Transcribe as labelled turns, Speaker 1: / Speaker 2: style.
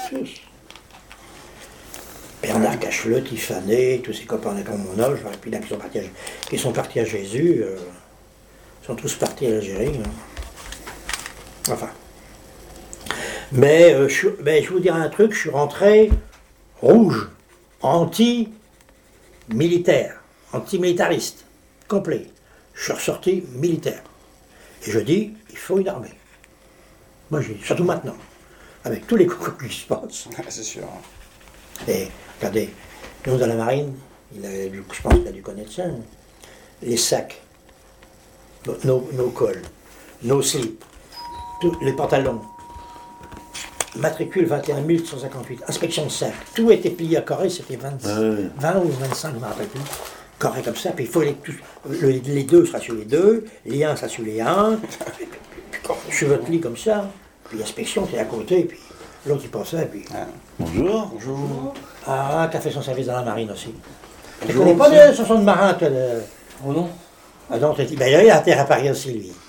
Speaker 1: Tous. Bernard Cachelet, Tiffany, tous ces copains comme mon âge, et puis là qui sont partis à Jésus, sont tous partis à l'Algérie. Hein. Enfin. Mais je vous dirai un truc, je suis rentré rouge, anti-militaire, anti-militariste, complet. Je suis ressorti militaire. Et je dis, il faut une armée. Moi, je dis, surtout maintenant, avec tous les coups qui se passent.
Speaker 2: C'est sûr.
Speaker 1: Et regardez, nous dans la marine, je pense qu'il a dû connaître ça, hein. Les sacs, nos cols, nos slips, les pantalons, matricule 21 158, inspection de sac, tout était plié à carré, c'était 20 ou 25, je ne me rappelle plus, carré comme ça, puis il faut les deux sera sur les deux, les uns sera sur les uns, sur votre lit comme ça, puis l'inspection qui est à côté, puis l'autre il passait, puis...
Speaker 3: Bonjour.
Speaker 2: Bonjour.
Speaker 1: Ah, qui a fait son service dans la marine aussi. Tu
Speaker 2: Bonjour,
Speaker 1: connais pas
Speaker 2: monsieur.
Speaker 1: de chanson de marin, toi,
Speaker 3: Oh non.
Speaker 1: Ah non, tu dit, ben là, il a terre à Paris aussi, lui.